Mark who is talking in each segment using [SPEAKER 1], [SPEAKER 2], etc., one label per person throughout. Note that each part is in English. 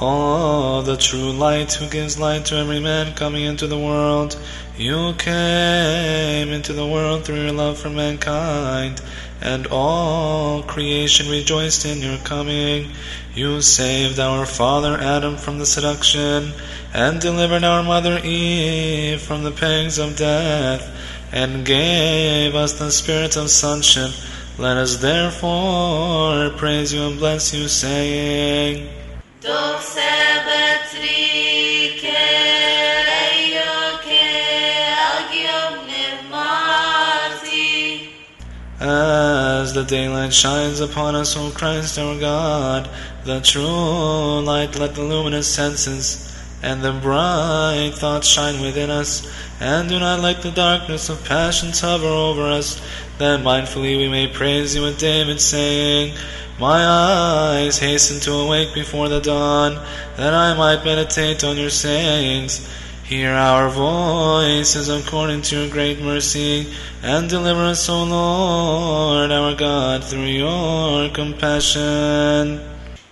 [SPEAKER 1] O the true light, who gives light to every man coming into the world, you came into the world through your love for mankind, and all creation rejoiced in your coming. You saved our father Adam from the seduction, and delivered our mother Eve from the pangs of death, and gave us the spirit of sonship. Let us therefore praise you and bless you, saying, as the daylight shines upon us, O Christ our God, the true light, let the luminous senses and the bright thoughts shine within us, and do not let the darkness of passions hover over us, that mindfully we may praise you with David, saying, my eyes hasten to awake before the dawn, that I might meditate on your sayings. Hear our voices according to your great mercy, and deliver us, O Lord our God, through your compassion.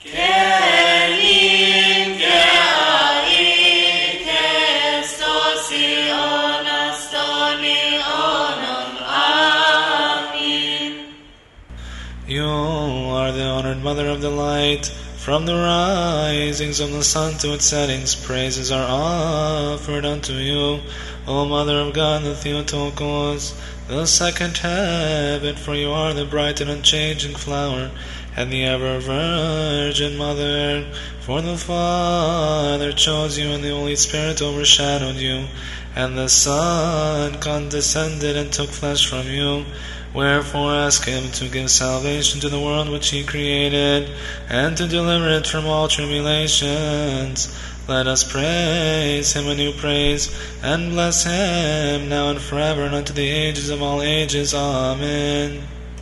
[SPEAKER 1] You are the honored Mother of the light. From the risings of the sun to its settings, praises are offered unto you, O Mother of God, the Theotokos, the second heaven, for you are the bright and unchanging flower, and the ever-Virgin Mother. For the Father chose you, and the Holy Spirit overshadowed you, and the Son condescended and took flesh from you. Wherefore ask him to give salvation to the world which he created, and to deliver it from all tribulations. Let us praise him a new praise, and bless him now and forever, and unto the ages of all ages. Amen.